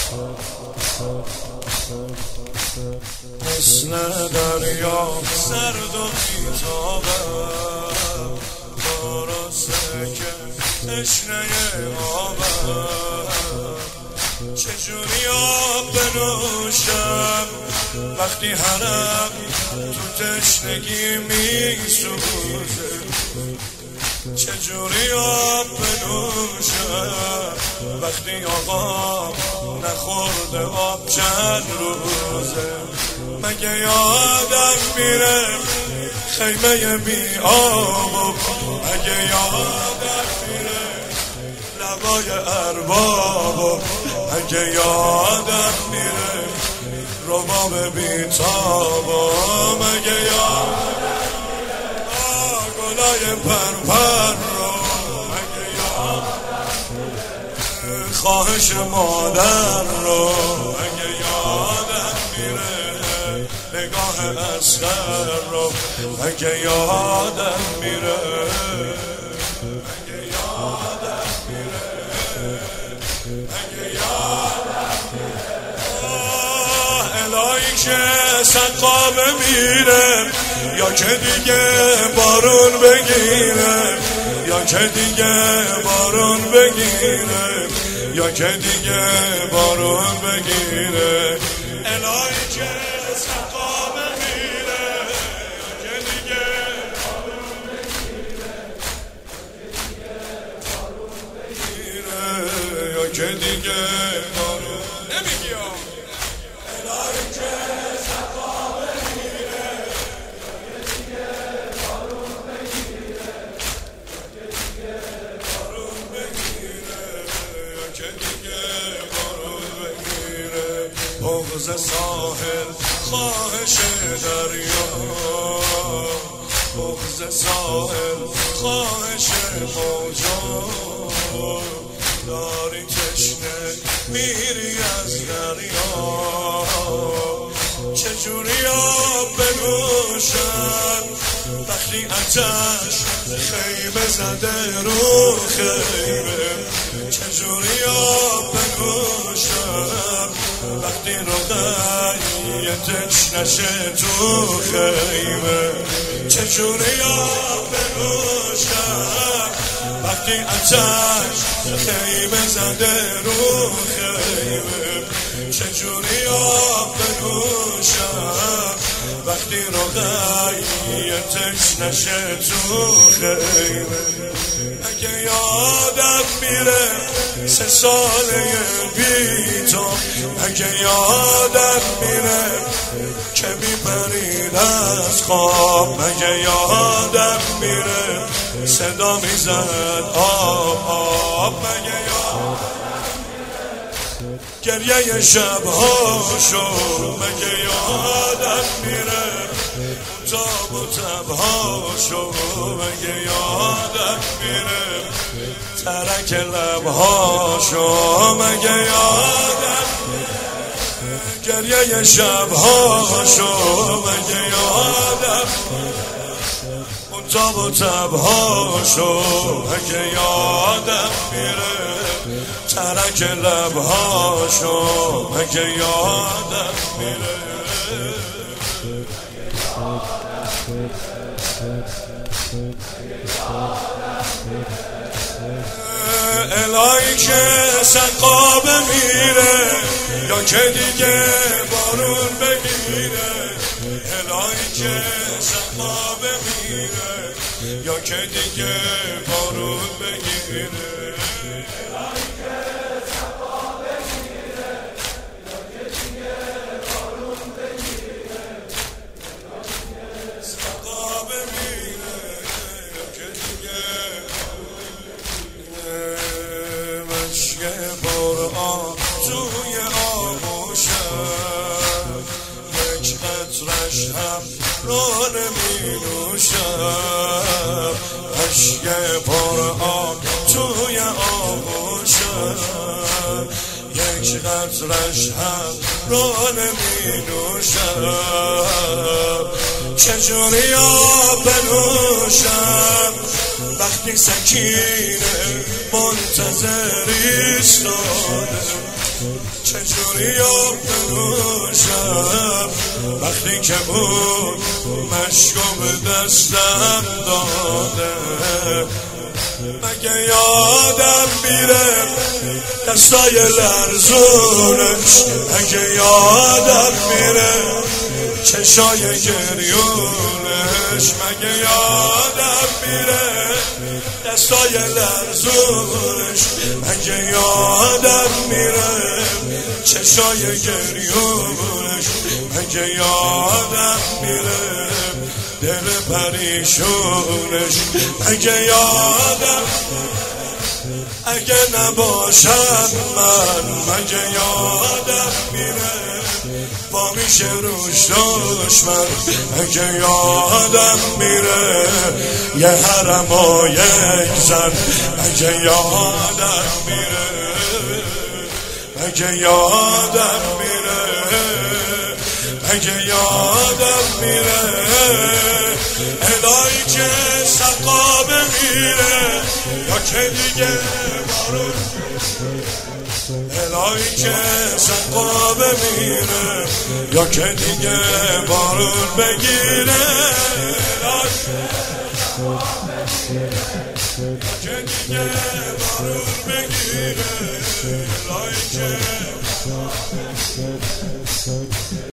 مثل دریا سرد و بی‌تابم، درسته که تشنه آبم. چجوری آب بنوشم وقتی حرم تو تشنگی میسوزه؟ چجوری آب بنوشم وقتی آقا نخورده آب چند روزه؟ مگه یادم میره خیمه بی آب؟ مگه یادم میره لبای ارباب؟ مگه یادم میره رباب بی تاب؟ مگه یادم میره گلای پرپر رو؟ مگه یادم میره خواهش مادر رو؟ مگه یادم میره نگاه اصغر رو؟ مگه یادم میره مگه یادم میره مگه یادم میره الهی که سقا بمیره یا که دیگه بارون بگیره، یا که دیگه بارون بگیره، یا که دیگه بارون بگیره. الهی که سقا بمیره یا که دیگه بارون بگیره، یا که دیگه بارون نمیگی. الهی که سقا بمیره یا که دیگه بارون بگیره، بارون بگیره، یا که دیگه بارون بگیره. بغض ساحل خواهش دریا، بغض ساحل خواهش موجا، داری تشنه میری از دریا. چجوری آب بنوشم وقتی آتش خیمه زده رو خیمه؟ چجوری آب بنوشم وقتی رقیتش نشه تو خیمه؟ چجوری آب بنوشم وقتی آتش خیمه زده رو خیمه؟ چجوری آب بنوشم وقتی رقیتش نشه تو خیمه؟ اگه یادم میره 3 ساله بی تو، اگه یادم میره که میپرید از خواب، اگه یادم میره صدا میزد آب آب، مگه یادم گریه شبهاشو، مگه یادم میره تاب و تبهاشو، مگه یادم میره ترک لبهاشو، مگه یادم گریه شبهاشو، مگه یادم تاب و تبهاشو، مگه یادم میره ترک لبهاشو، مگه یادم میره. الهی که سقا بمیره یا که دیگه بارون بگیره، الهی که سقا بمیره یا که دیگه بارون بگیره، الهی که سقا بمیره یا که دیگه بارون بگیره، سقا بمیره یا که دیگه مشک قرآن توی آغوشم، یک قطرش هم رو نمی نوشم، مشک قرآن توی آغوشم، یک قطرش هم رو نمی نوشم. چجوری آب بنوشم وقتی سکینه منتظر ایستاده؟ چجوری آب بنوشم وقتی که بود مشکو به دستم داده. مگه یادم میره دستای لرزونش، مگه یادم میره چشای گریونش، مگه یادم میره دستای لرزونش، مگه یادم میره چشای گریونش، مگه یادم میره دل پریشونش، مگه یادم اگه نباشم من، مگه یادم میره با میشه روش دشمن، مگه یادم میره یه حرم و یک زن، مگه یادم میره، مگه یادم میره، مگه یادم میره الهی که سقا بمیره یا که دیگه بارون، الهی که سقا بمیره یا که دیگه بارون بگیره، که دیگه بارون بگیره، الهی که